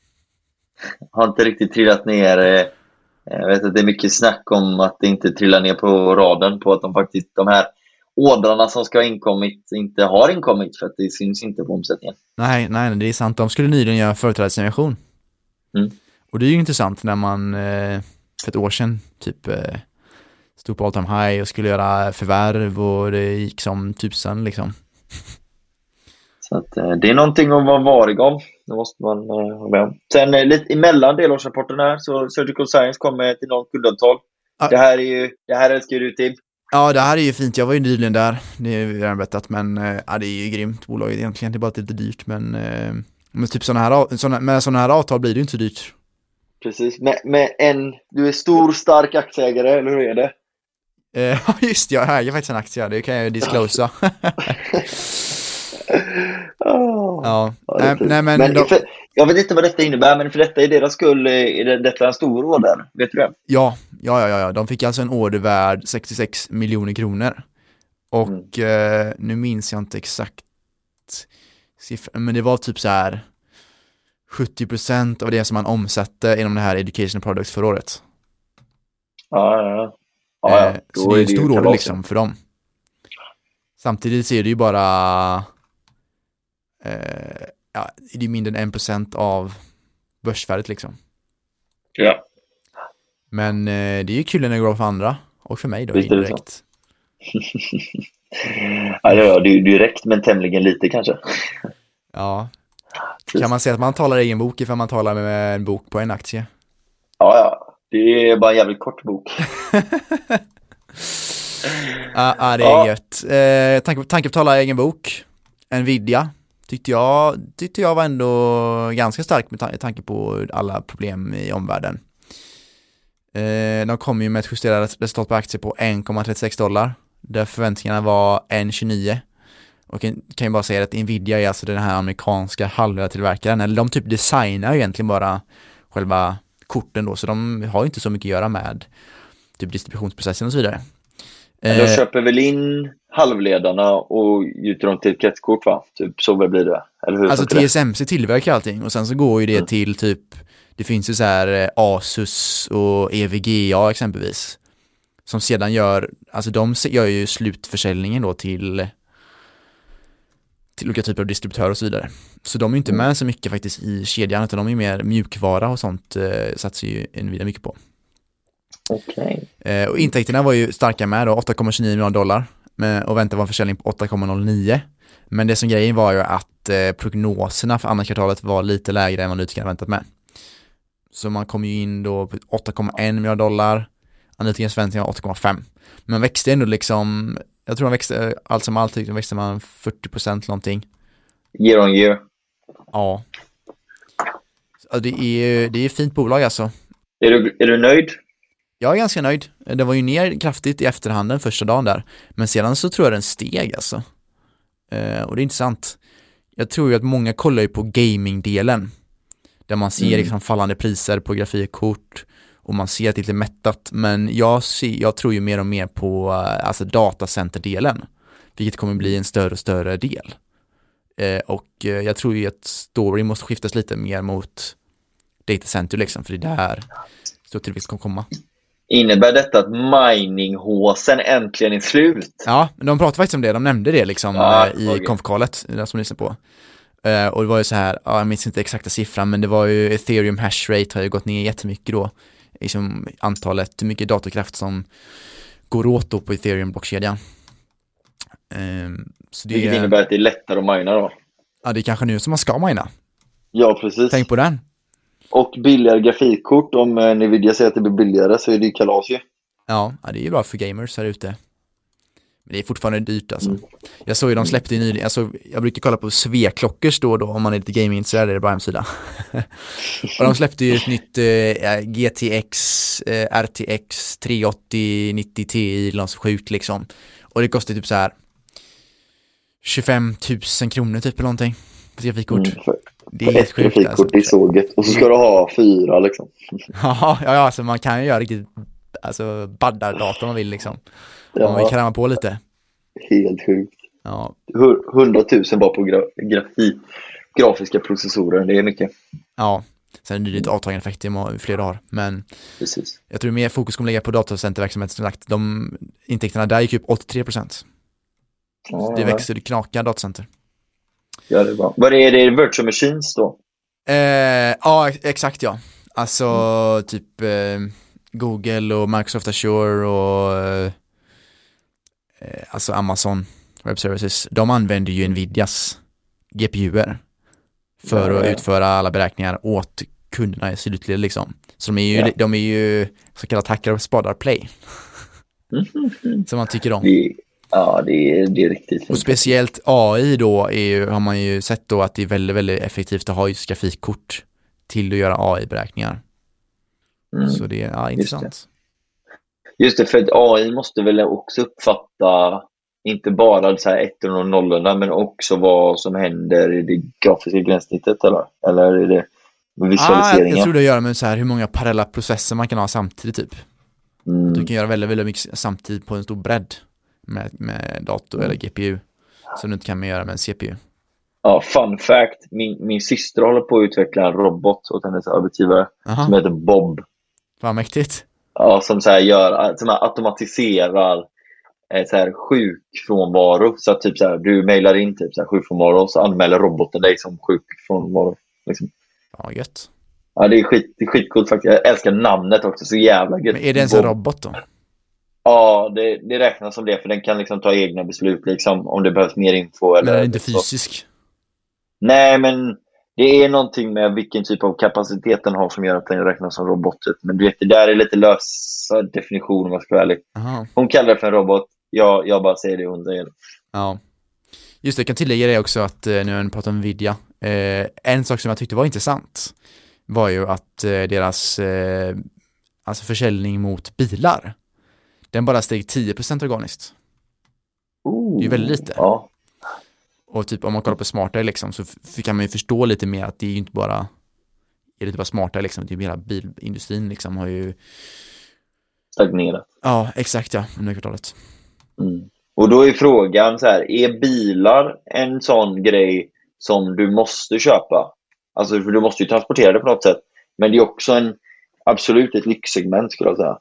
har inte riktigt trillat ner. Jag vet att det är mycket snack om att det inte trillar ner på raden på att de faktiskt, de här ordrarna som ska ha inkommit inte har inkommit för att det syns inte på omsättningen. Nej, det är sant. De skulle nyligen göra företrädesinnovation. Och det är ju intressant när man för ett år sedan typ stod på all time high och skulle göra förvärv och det gick som tusan liksom. Så att, det är någonting att vara varig om. Det måste man ha med om. Sen lite emellan delårsrapporten här så Surgical Science kommer till någon kundavtal. Det här älskar du till. Ja, det här är ju fint. Jag var ju nyligen där. Det är ju redan berättat, men det är ju grymt bolaget egentligen. Det är bara lite dyrt, men typ sådana här avtal blir det ju inte så dyrt. Precis. Du är stor, stark aktieägare, eller hur är det? Ja, just det. Jag äger faktiskt en aktie. Det kan jag ju disclosa. Jag vet inte vad detta innebär, men för detta är deras skull, är detta en stor order, vet du det? Ja. De fick alltså en order värd 66 miljoner kronor. Och nu minns jag inte exakt siffran, men det var typ så här 70% av det som man omsatte inom det här Education Products för året. Ja. Så det är en stor order liksom för dem. Samtidigt så är det ju bara det är mindre än 1% av börsvärdet liksom. Ja. Men det är ju kul när det går för andra och för mig då indirekt. Ja, det är direkt men tämligen lite kanske. Ja. Kan man säga att man talar egen bok ifall man talar med en bok på en aktie? Ja. Det är bara en jävligt kort bok. Ja, det är gött. Tanke på tala egen bok. Nvidia tyckte jag var ändå ganska stark med tanke på alla problem i omvärlden. De kom ju med ett justerat resultat på aktier på $1,36 där förväntningarna var 1,29. Och kan ju bara säga att Nvidia är alltså den här amerikanska halvledartillverkaren, eller de typ designar egentligen bara själva korten då, så de har ju inte så mycket att göra med typ distributionsprocessen och så vidare. De köper väl in halvledarna och gjuter dem till ett kretskort, va? Typ så blir det. Eller hur? Alltså TSMC tillverkar allting och sen så går ju det till typ, det finns ju så här Asus och EVGA exempelvis. Som sedan gör gör ju slutförsäljningen då till olika typer av distributörer och så vidare. Så de är ju inte med så mycket faktiskt i kedjan, utan de är ju mer mjukvara och sånt satsar ju Nvidia mycket på. Okej. Och intäkterna var ju starka med då, $8,29 miljoner och väntar var en försäljning på 8,09. Men det som grejen var ju att prognoserna för andra kvartalet var lite lägre än vad analytikerna väntat med. Så man kom ju in då på $8,1 miljoner, analytikernas förväntningar var 8,5. Men växte ändå liksom, jag tror man växte allt som allt, växte man 40% någonting. Year on year. Ja. Det är fint bolag alltså. Är du nöjd? Jag är ganska nöjd. Det var ju ner kraftigt i efterhanden första dagen där. Men sedan så tror jag den steg alltså. Och det är intressant. Jag tror ju att många kollar ju på gaming-delen. Där man ser liksom fallande priser på grafikkort. Och man ser att det är lite mättat. Men jag tror ju mer och mer på alltså datacenter-delen. Vilket kommer bli en större och större del. Och jag tror ju att story måste skiftas lite mer mot datacenter liksom. För det är där så tillväxt kommer komma. Innebär detta att mining-håsen äntligen är slut? Ja, de pratade faktiskt om det. De nämnde det liksom i konfkalet som ni lyssnade på. Och det var ju så här, jag minns inte exakta siffran, men det var ju Ethereum hash rate har ju gått ner jättemycket då. Liksom antalet, hur mycket datorkraft som går åt då på Ethereum-blockkedjan. Vilket innebär att det är lättare att mina då? Ja, det är kanske nu som man ska mina. Ja, precis. Tänk på den. Och billigare grafikkort, om Nvidia säger att det blir billigare så är det ju kalas ju. Ja, det är ju bra för gamers här ute. Men det är fortfarande dyrt alltså. Jag såg ju de släppte ju nyligen, jag brukar kolla på Sveklockers då om man är lite gaming så är det bara hemsida. Och de släppte ju ett nytt GTX RTX 3080 90 Ti eller något så sjukt liksom. Och det kostar typ så här 25 000 kronor typ eller någonting på grafikkort. Det är helt sjukt alltså. Det är såget. Och så ska du ha 4 liksom. Ja, alltså man kan ju göra riktigt baddardator om man vill liksom. Ja. Om vi krämar på lite. Helt sjukt. Ja. 100 000 bara på grafiska processorer, det är mycket. Ja, sen är det lite avtagande effekt i fler dagar. Men precis. Jag tror mer fokus kommer lägga på datacenterverksamhet som sagt. Intäkterna där gick upp 83%. Så det växer, det knakar datacenter. Ja, det är bra. Vad är det, virtual machines då? Ja, exakt ja. Alltså typ Google och Microsoft Azure och alltså Amazon Web Services. De använder ju Nvidias GPUer för att utföra alla beräkningar åt kunderna i slutledet liksom. Så de är ju så kallat hackare och spadar play. Som man tycker om. Ja, det är riktigt. Och speciellt AI då har man ju sett då att det är väldigt, väldigt effektivt att ha just grafikkort till att göra AI-beräkningar. Så det är intressant. Just det, för att AI måste väl också uppfatta inte bara så här ettorna och nollorna, men också vad som händer i det grafiska gränssnittet, eller är det visualiseringen? Jag tror det gör med så här hur många parallella processer man kan ha samtidigt typ. Du kan göra väldigt, väldigt mycket samtidigt på en stor bredd med dator eller GPU som du inte kan göra med en CPU. Ja, fun fact. Min syster håller på att utveckla en robot åt hennes arbetsgivare som heter Bob. Vad mäktigt. Ja, som så här som automatiserar så här sjukfrånvaro. Så att typ så här, du mejlar in typ så här sjukfrånvaro så anmäler roboten dig som sjukfrånvaro. Liksom. Ja, gött. Ja, det är skitcoolt faktiskt. Jag älskar namnet också, så jävla gött. Men är det ens en robot då? Ja, det räknas som det, för den kan liksom ta egna beslut liksom, om det behövs mer info. Eller men är det inte fysisk? Nej, men det är någonting med vilken typ av kapacitet den har som gör att den räknas som robot. Men du vet, det där är lite lösa definition om jag ska vara ärlig. Hon kallar det för en robot, jag bara säger det hon säger. Ja. Just det, jag kan tillägga det också att nu när jag pratar om Nvidia, en sak som jag tyckte var intressant var ju att deras alltså försäljning mot bilar, den bara steg 10% organiskt. Det är ju väldigt lite. Ja. Och typ om man kollar på smartare liksom, så kan man ju förstå lite mer att det är ju inte bara smartare liksom, det är hela bilindustrin liksom har ju stagnerat. Ja, exakt ja, under kvartalet. Och då är frågan så här, är bilar en sån grej som du måste köpa? Alltså för du måste ju transportera det på något sätt. Men det är också absolut ett lyxsegment skulle jag säga.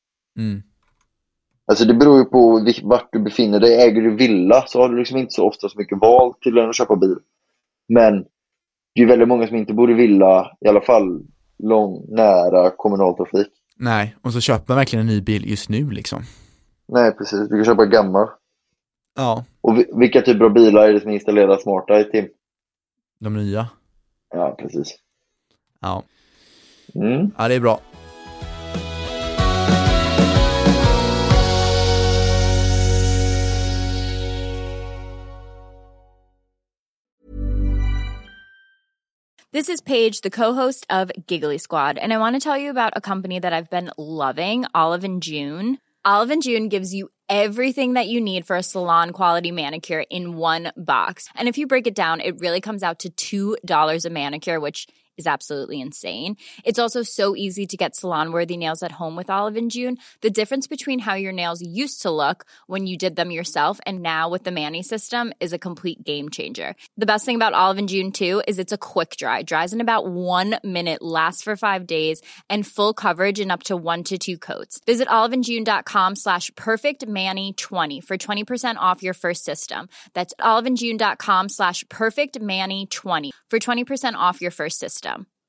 Alltså det beror ju på vart du befinner dig. Äger du villa så har du liksom inte så ofta så mycket val till att köpa bil. Men det är väldigt många som inte bor i villa, i alla fall nära kommunaltrafik. Nej, och så köper man verkligen en ny bil just nu liksom. Nej, precis. Du kan köpa gammal. Ja. Och vilka typer av bilar är det som installerar smarta i Tim? De nya. Ja, precis. Ja. Ja, det är bra. This is Paige, the co-host of Giggly Squad, and I want to tell you about a company that I've been loving, Olive & June. Olive & June gives you everything that you need for a salon-quality manicure in one box. And if you break it down, it really comes out to $2 a manicure, which is absolutely insane. It's also so easy to get salon-worthy nails at home with Olive & June. The difference between how your nails used to look when you did them yourself and now with the Mani system is a complete game changer. The best thing about Olive & June, too, is it's a quick dry. Dries in about 1 minute, lasts for 5 days, and full coverage in up to 1 to 2 coats. Visit oliveandjune.com/perfectmani20 for 20% off your first system. That's oliveandjune.com/perfectmani20 for 20% off your first system.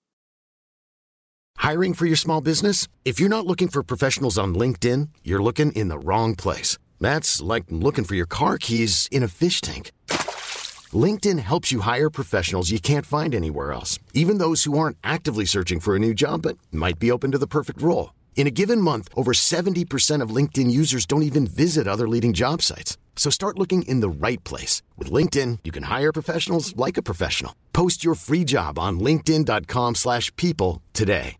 Hiring for your small business? If you're not looking for professionals on LinkedIn, you're looking in the wrong place. That's like looking for your car keys in a fish tank. LinkedIn helps you hire professionals you can't find anywhere else, even those who aren't actively searching for a new job but might be open to the perfect role. In a given month, over 70% of LinkedIn users don't even visit other leading job sites. So start looking in the right place. With LinkedIn, you can hire professionals like a professional. Post your free job on linkedin.com/people today.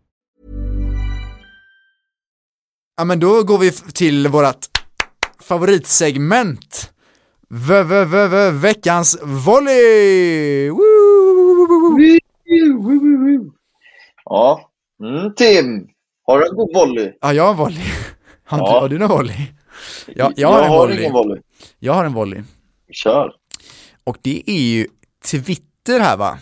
Ja, men då går vi till vårat favoritsegment. Veckans volley! Ja, Tim, har du en god volley? Ja, jag har en volley. Har du någon volley? Ja, jag har en volley. Jag har en volley. Kör. Och det är ju Twitter här, va?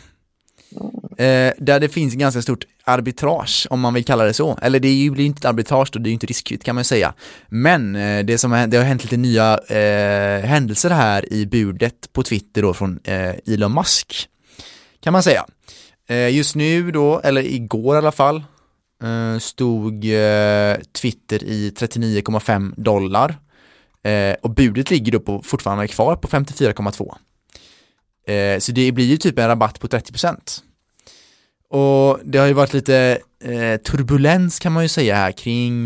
Där det finns ganska stort arbitrage, om man vill kalla det så. Eller det blir inte ett arbitrage då, det är ju inte riskfritt kan man säga. Men det har hänt lite nya händelser här i budet på Twitter då från Elon Musk, kan man säga. Just nu då, eller igår i alla fall, stod Twitter i $39,5. Och budet ligger då fortfarande kvar på 54,2. Så det blir ju typ en rabatt på 30%. Och det har ju varit lite turbulens kan man ju säga här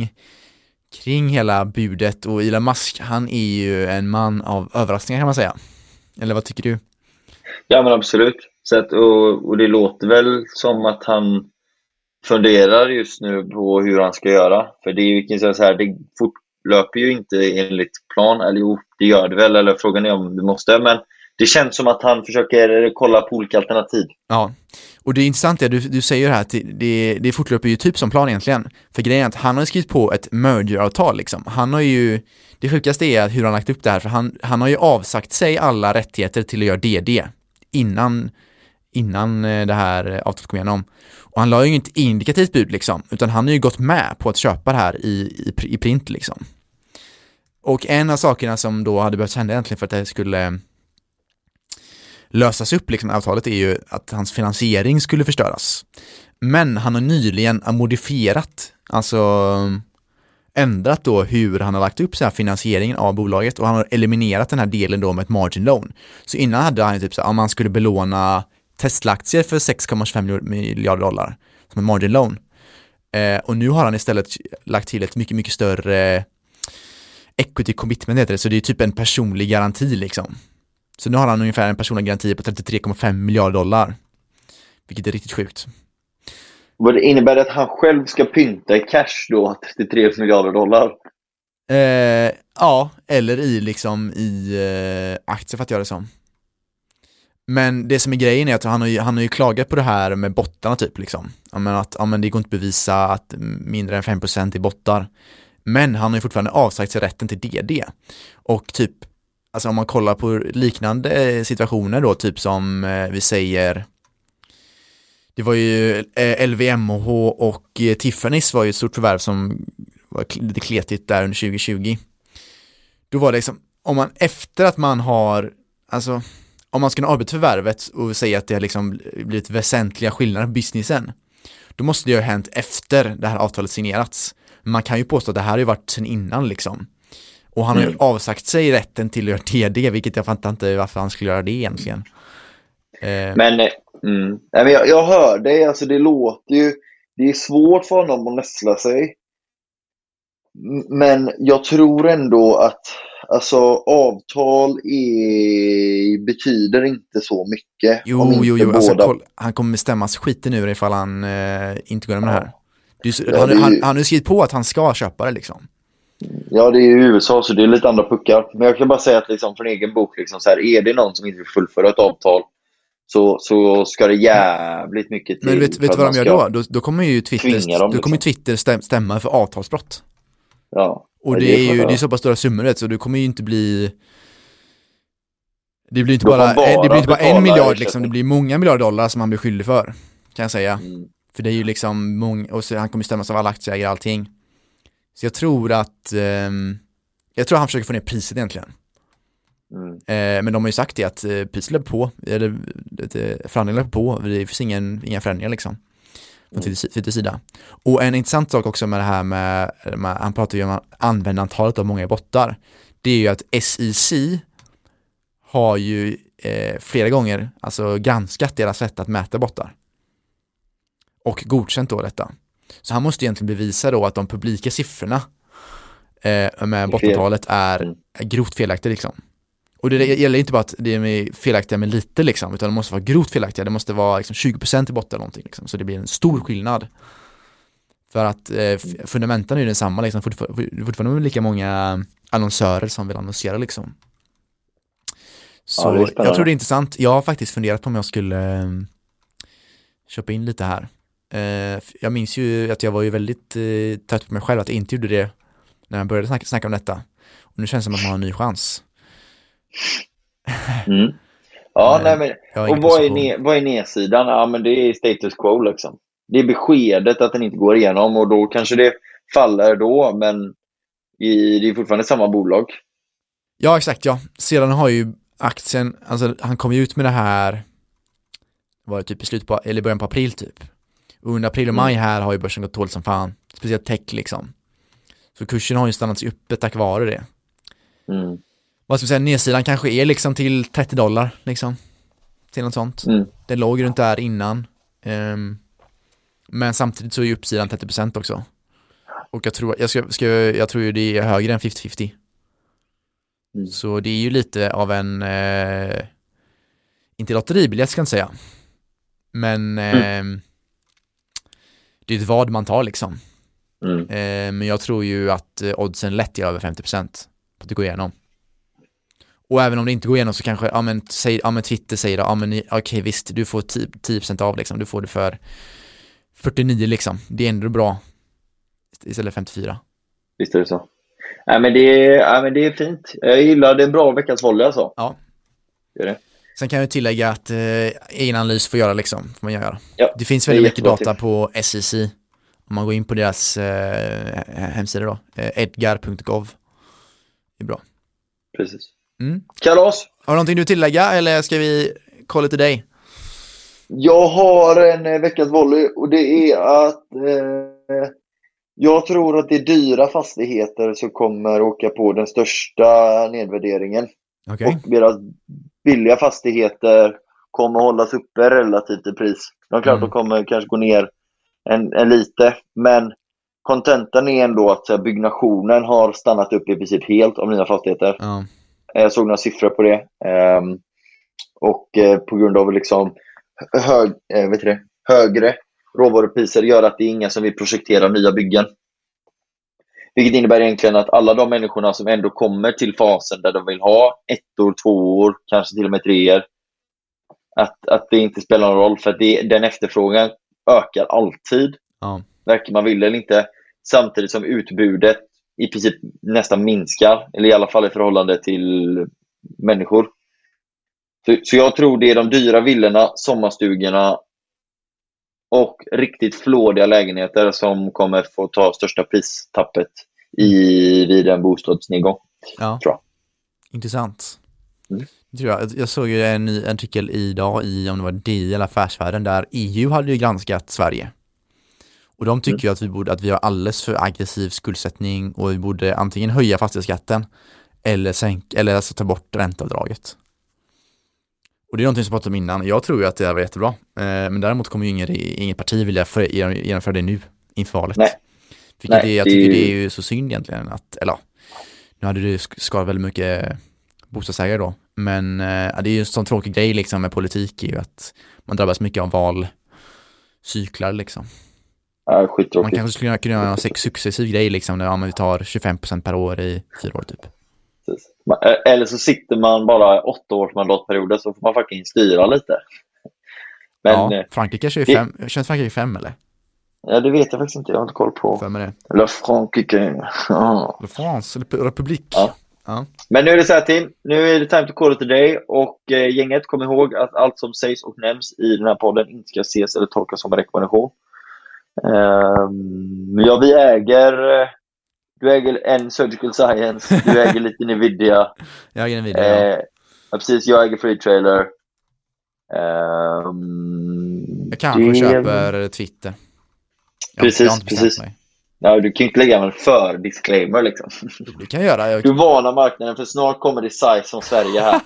kring hela budet. Och Elon Musk, han är ju en man av överraskningar kan man säga. Eller vad tycker du? Ja, men absolut. Så att, och det låter väl som att han funderar just nu på hur han ska göra. För det är ju så här, det fortlöper ju inte enligt plan. Eller jo, det gör det väl. Eller frågan är om det måste. Men det känns som att han försöker kolla på olika alternativ. Ja, och det är intressant det du säger här, att det fortlöper ju typ som plan egentligen. För grejen är att han har skrivit på ett merger-avtal liksom. Han har ju, det sjukaste är hur han lagt upp det här, för han har ju avsagt sig alla rättigheter till att göra DD innan det här avtalet kom igenom. Och han la ju inte indikativt bud liksom, utan han har ju gått med på att köpa det här i print liksom. Och en av sakerna som då hade behövt hända egentligen för att det skulle lösas upp liksom avtalet är ju att hans finansiering skulle förstöras. Men han har nyligen modifierat, alltså ändrat då hur han har lagt upp så här finansieringen av bolaget, och han har eliminerat den här delen då med ett margin loan. Så innan hade han typ så här, om man skulle belåna Tesla-aktier för $6,25 miljarder som en margin loan. Och nu har han istället lagt till ett mycket, mycket större equity commitment heter det, så det är typ en personlig garanti liksom. Så nu har han ungefär en personlig garanti på $33,5 miljarder, vilket är riktigt sjukt. Vad det innebär att han själv ska pynta i cash då, $33 miljarder? Ja, eller i aktier för att göra det som. Men det som är grejen är att han har ju klagat på det här med bottarna typ liksom. Men det går inte att bevisa att mindre än 5% är bottar. Men han har ju fortfarande avsagt sig rätten till DD. Och typ, alltså om man kollar på liknande situationer då, typ som vi säger, det var ju LVMH och Tiffany's var ju ett stort förvärv som var lite kletigt där under 2020. Då var det liksom, om man efter att man har, alltså om man ska avbryta förvärvet och säga att det har liksom blivit väsentliga skillnader på businessen, då måste det ju ha hänt efter det här avtalet signerats. Man kan ju påstå att det här har ju varit sedan innan liksom. Och han har ju avsagt sig rätten till att göra TD, vilket jag fattar inte varför han skulle göra det egentligen. Men jag hör det, alltså det låter ju, det är svårt för honom att näsla sig. Men jag tror ändå att alltså, avtal betyder inte så mycket. Jo. Alltså, han kommer bestämmas skiten ur ifall han inte går med det här. Han har ju skrivit på att han ska köpa det liksom. Ja, det är ju USA så det är lite andra puckar. Men jag kan bara säga att liksom, från egen bok, liksom, så här, är det någon som inte vill fullföra ett avtal så ska det jävligt mycket till. Men vet du vad de gör då? Då kommer ju Twitter stämma för avtalsbrott. Ja. Och det är så pass stora summor, vet, så du kommer ju inte bli... Det blir inte bara 1 miljard liksom, det blir många miljarder dollar som han blir skyldig för, kan jag säga. För det är ju liksom och så han kommer stämmas av alla aktieägare och allting. Så jag tror att han försöker få ner priset egentligen. Men de har ju sagt det att priset löper på, eller förhandlingar löper på, det finns inga förändringar liksom från Twitters sida. Och en intressant sak också med det här med han pratar ju om användarantalet av många bottar. Det är ju att SEC har ju flera gånger alltså granskat deras sätt att mäta bottar och godkänt då detta. Så han måste egentligen bevisa då att de publika siffrorna med bottantalet är grovt felaktiga liksom. Och det gäller inte bara att det är felaktiga med lite liksom, utan det måste vara grovt felaktiga. Det måste vara liksom 20% i botten eller någonting liksom. Så det blir en stor skillnad. För att fundamenten är ju densamma liksom. Fortfarande lika många annonsörer som vill annonsera liksom. Så ja, jag tror det är intressant. Jag har faktiskt funderat på om jag skulle köpa in lite här. Jag minns ju att jag var ju väldigt trött på mig själv att jag inte gjorde det när jag började snacka om detta. Och nu känns det som att man har en ny chans. Ja, nej, men och vad är nedsidan? Ja, men det är status quo liksom. Det är beskedet att den inte går igenom och då kanske det faller då, men det är fortfarande samma bolag. Ja, exakt, ja. Sedan har ju aktien, alltså han kom ju ut med det här var det typ i slutet på, eller början på april typ. Och under april och maj här har ju börsen gått dåligt som fan. Speciellt tech liksom. Så kursen har ju stannat sig uppe tack vare det. Vad ska vi säga, nedsidan kanske är liksom till $30 liksom. Till något sånt. Det låg runt där innan. Men samtidigt så är ju uppsidan 30% också. Och jag tror ju det är högre än 50-50. Så det är ju lite av en inte lotteribiljett ska jag inte säga. Men det är ett vad man tar liksom. Men jag tror ju att oddsen lätt är över 50% på att det går igenom. Och även om det inte går igenom så kanske Twitter säger okej, visst, du får 10% av liksom. Du får det för 49 liksom. Det är ändå bra istället för 54. Visst är det så. Men det är fint. Jag gillar det, är en bra veckans volley alltså. Ja. Det är det. Sen kan jag tillägga att egen analys får göra liksom. Får man göra. Ja, det finns väldigt mycket data på SEC. Om man går in på deras hemsida då. edgar.gov. Det är bra. Precis. Kalas. Har du någonting du tillägga eller ska vi kolla till dig? Jag har en veckans volley och det är att jag tror att det är dyra fastigheter som kommer åka på den största nedvärderingen. Okay. Och deras billiga fastigheter kommer hållas uppe relativt i pris. De kommer kanske gå ner en lite, men kontentan är ändå att byggnationen har stannat upp i princip helt av nya fastigheter. Jag såg några siffror på det. Och på grund av liksom högre råvarupriser gör att det är inga som vill projektera nya byggen. Vilket innebär egentligen att alla de människorna som ändå kommer till fasen där de vill ha 1 år, 2 år, kanske till och med 3 år, att det inte spelar någon roll för att den efterfrågan ökar alltid. Verkar man vill eller inte. Samtidigt som utbudet i princip nästan minskar, eller i alla fall i förhållande till människor. Så jag tror det är de dyra villorna, sommarstugorna och riktigt flådiga lägenheter som kommer få ta största pristappet vid en bostadsnedgång. Ja, tror jag. Intressant. Jag såg ju en ny artikel idag i, om det var DI eller Affärsvärlden, där EU hade ju granskat Sverige. Och de tycker ju att vi har alldeles för aggressiv skuldsättning och vi borde antingen höja fastighetsskatten eller alltså ta bort ränteavdraget. Och det är någonting som jag pratade om innan. Jag tror ju att det var jättebra. Men däremot kommer ju inget parti vilja genomföra det nu inför valet. Nej. Jag tycker det är ju så synd egentligen att, eller nu hade det skadat väldigt mycket bostadsägare då. Men det är ju en sån tråkig grej liksom med politik, är ju att man drabbas mycket av valcyklar liksom. Ja, skittråkigt. Man kanske skulle kunna göra en successiv grej liksom, när vi tar 25% per år i 4 år typ. Precis. Eller så sitter man bara 8 års mandatperioder, så får man faktiskt styra lite. Men, ja, Frankrike kör ju 5. Känns Frankrike 5 eller? Ja, det vet jag faktiskt inte. Jag har inte koll på. Vem är det? La Frankrike. Ja. La France, Republik. Ja. Ja. Men nu är det så här, Tim. Nu är det time to call it a day. Och gänget, kom ihåg att allt som sägs och nämns i den här podden inte ska ses eller tolkas som en rekommendation. Ja, vi äger... Du äger en Surgical Science. Du äger lite Nvidia. Jag äger Nvidia, ja, precis. Jag äger Free Trailer. Jag kanske köper Twitter. Precis. Ja, du kan inte lägga en för disclaimer liksom. Du kan göra. Du varnar marknaden, för snart kommer det size som Sverige här.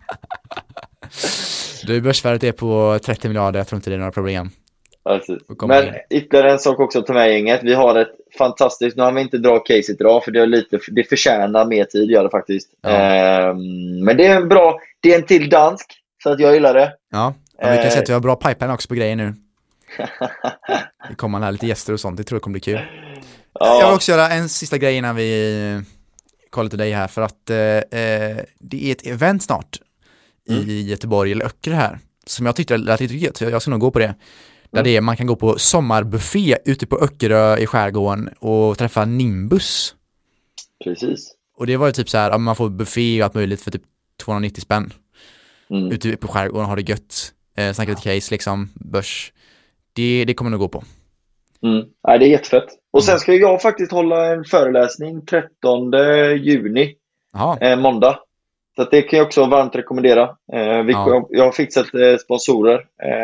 Börsvärdet är på 30 miljarder. Jag tror inte det är några problem. Precis. Men ytterligare en sak också att ta med gänget. Vi har ett fantastiskt, nu har vi inte dra caset idag för det förtjänar mer tid, gör det faktiskt. Ja. Men det är en bra, det är en till dansk, så att jag gillar det. Ja, och vi kan säga att vi har bra pipeline också på grejer nu. Det kommer här lite gäster och sånt, det tror jag kommer bli kul. Ja. Jag vill också göra en sista grej innan vi kollar till dig här, för att det är ett event snart i Göteborg eller Öckerö här, som jag tyckte lät lite gött, jag ska nog gå på det. Där man kan gå på sommarbuffé ute på Öckerö i skärgården och träffa Nimbus. Precis. Och det var ju typ så här, man får buffé och allt möjligt för typ 290 spänn. Ute på skärgården, har det gött. Snacka lite case liksom, börs. Det kommer nog gå på. Ja, det är jättefett. Och sen ska jag faktiskt hålla en föreläsning 13 juni. Måndag. Så att det kan jag också varmt rekommendera. Jag har fixat sponsorer.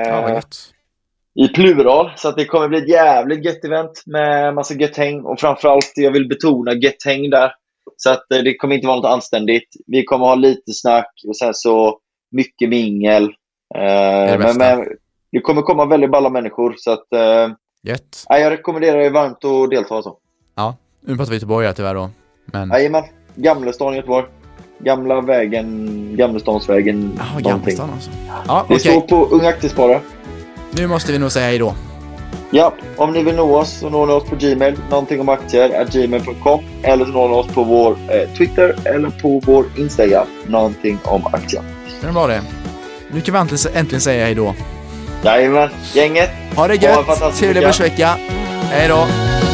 I plural, så att det kommer bli ett jävligt gött event med massa gött häng, och framförallt jag vill betona gött häng där, så att det kommer inte vara något anständigt. Vi kommer ha lite snack och sen så mycket mingel, men det kommer komma väldigt balla människor, så att jag rekommenderar er varmt att delta alltså. Ja, nu pratar vi Göteborg här tyvärr då. Jajamän, Gamlestan Göteborg. Gamlestansvägen. Ja, Gamlestan alltså. Ja, det står på Unga Aktiesparare. Nu måste vi nog säga hej då. Ja, om ni vill nå oss så når ni oss på Gmail, någonting om aktier @gmail.com, eller så når ni oss på vår Twitter eller på vår Instagram, någonting om aktier. Det är bra det. Nu kan vi äntligen säga hej då. Jajamän, gänget. Ha det gött, trevlig börsvecka. Hej då.